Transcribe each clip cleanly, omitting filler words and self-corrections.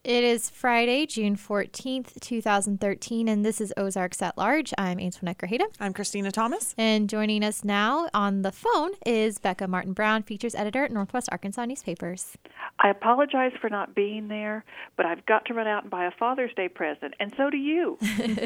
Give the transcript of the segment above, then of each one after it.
It is Friday, June 14th, 2013, and this is Ozarks at Large. I'm Antoinette Grajeda. I'm Christina Thomas. And joining us now on the phone is Becca Martin Brown, features editor at Northwest Arkansas Newspapers. I apologize for not being there, but I've got to run out and buy a Father's Day present, and so do you.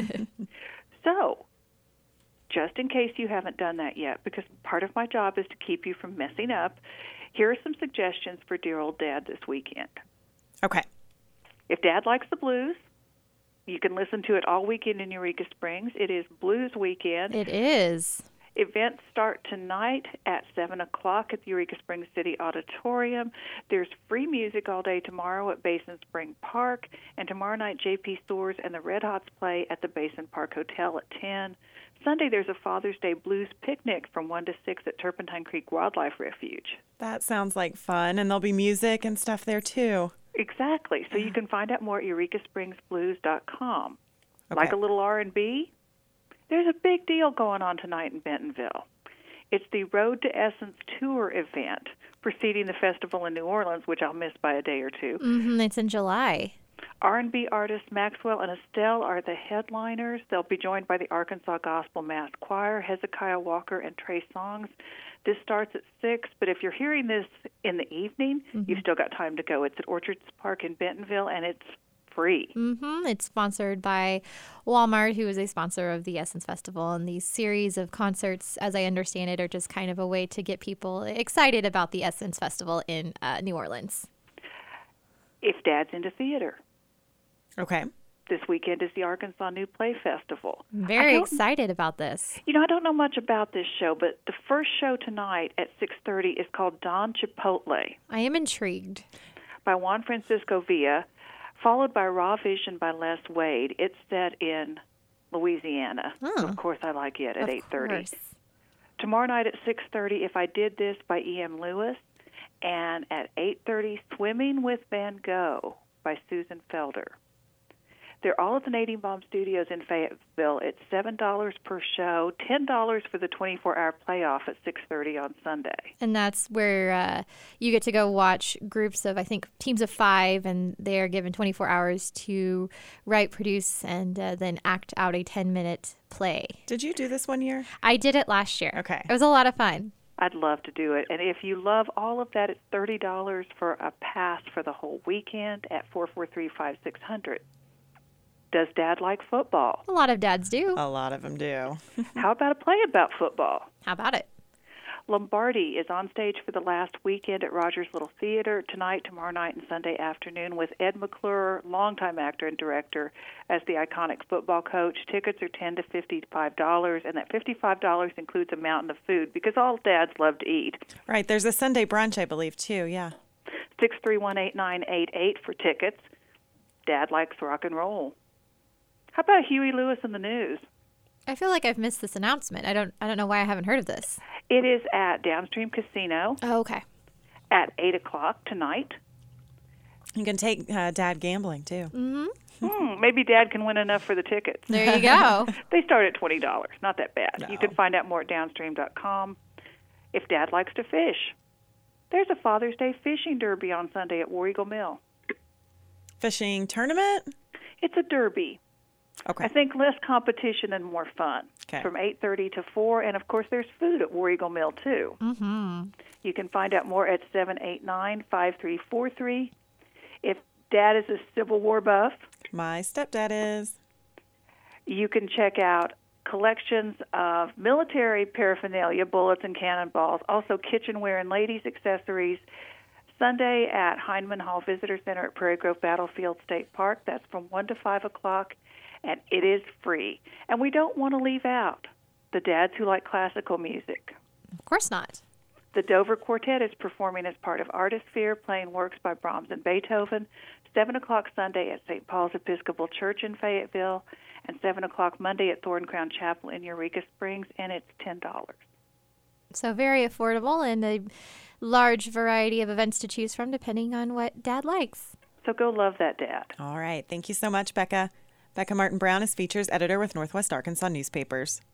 So, just in case you haven't done that yet, because part of my job is to keep you from messing up, here are some suggestions for dear old Dad this weekend. Okay. If Dad likes the blues, you can listen to it all weekend in Eureka Springs. It is Blues Weekend. It is. Events start tonight at 7 o'clock at the Eureka Springs City Auditorium. There's free music all day tomorrow at Basin Spring Park. And tomorrow night, J.P. Stores and the Red Hots play at the Basin Park Hotel at 10. Sunday, there's a Father's Day Blues picnic from 1 to 6 at Turpentine Creek Wildlife Refuge. That sounds like fun. And there'll be music and stuff there, too. Exactly. So you can find out more at EurekaSpringsBlues.com. Okay. Like a little R&B? There's a big deal going on tonight in Bentonville. It's the Road to Essence Tour event preceding the festival in New Orleans, which I'll miss by a day or two. It's in July. R&B artists Maxwell and Estelle are the headliners. They'll be joined by the Arkansas Gospel Mass Choir, Hezekiah Walker, and Trey Songs. This starts at 6, but if you're hearing this in the evening, you've still got time to go. It's at Orchards Park in Bentonville, and it's free. It's sponsored by Walmart, who is a sponsor of the Essence Festival. And these series of concerts, as I understand it, are just kind of a way to get people excited about the Essence Festival in New Orleans. If Dad's into theater. Okay. This weekend is the Arkansas New Play Festival. Very excited about this. You know, I don't know much about this show, but the first show tonight at 6:30 is called Don Chipotle I am intrigued. by Juan Francisco Villa, followed by Raw Vision by Les Wade. It's set in Louisiana. Oh. Of course, I like it at Of 8:30. course. Tomorrow night at 6:30, If I Did This by E.M. Lewis, and at 8:30, Swimming with Van Gogh by Susan Felder. They're all at the Nadine Baum Studios in Fayetteville. It's $7 per show, $10 for the 24-hour playoff at 6:30 on Sunday. And that's where you get to go watch groups of, I think, teams of 5, and they're given 24 hours to write, produce, and then act out a 10-minute play. Did you do this one year? I did it last year. Okay. It was a lot of fun. I'd love to do it. And if you love all of that, it's $30 for a pass for the whole weekend at 443-5600. Does Dad like football? A lot of dads do. A lot of them do. How about a play about football? How about it? Lombardi is on stage for the last weekend at Rogers Little Theater tonight, tomorrow night, and Sunday afternoon with Ed McClure, longtime actor and director, as the iconic football coach. Tickets are $10 to $55, and that $55 includes a mountain of food because all dads love to eat. Right. There's a Sunday brunch, I believe, too. Yeah. 631-8988 for tickets. Dad likes rock and roll. How about Huey Lewis and the News? I feel like I've missed this announcement. I don't know why I haven't heard of this. It is at Downstream Casino Oh, okay. at 8 o'clock tonight. You can take Dad gambling, too. Maybe Dad can win enough for the tickets. There you go. They start at $20. Not that bad. No. You can find out more at downstream.com. If Dad likes to fish, there's a Father's Day fishing derby on Sunday at War Eagle Mill. Fishing tournament? It's a derby. Okay. I think less competition and more fun. Okay. From 8:30 to 4, and of course there's food at War Eagle Mill too. You can find out more at 789-5343. If Dad is a Civil War buff, My stepdad is. you can check out collections of military paraphernalia, bullets and cannonballs, also kitchenware and ladies' accessories. Sunday at Heinemann Hall Visitor Center at Prairie Grove Battlefield State Park. That's from 1 to 5 o'clock, and it is free. And we don't want to leave out the dads who like classical music. Of course not. The Dover Quartet is performing as part of Artisphere, playing works by Brahms and Beethoven. 7 o'clock Sunday at St. Paul's Episcopal Church in Fayetteville, and 7 o'clock Monday at Thorn Crown Chapel in Eureka Springs, and it's $10. So very affordable and a large variety of events to choose from depending on what Dad likes. So go love that dad. All right. Thank you so much, Becca. Becca Martin Brown is features editor with Northwest Arkansas Newspapers.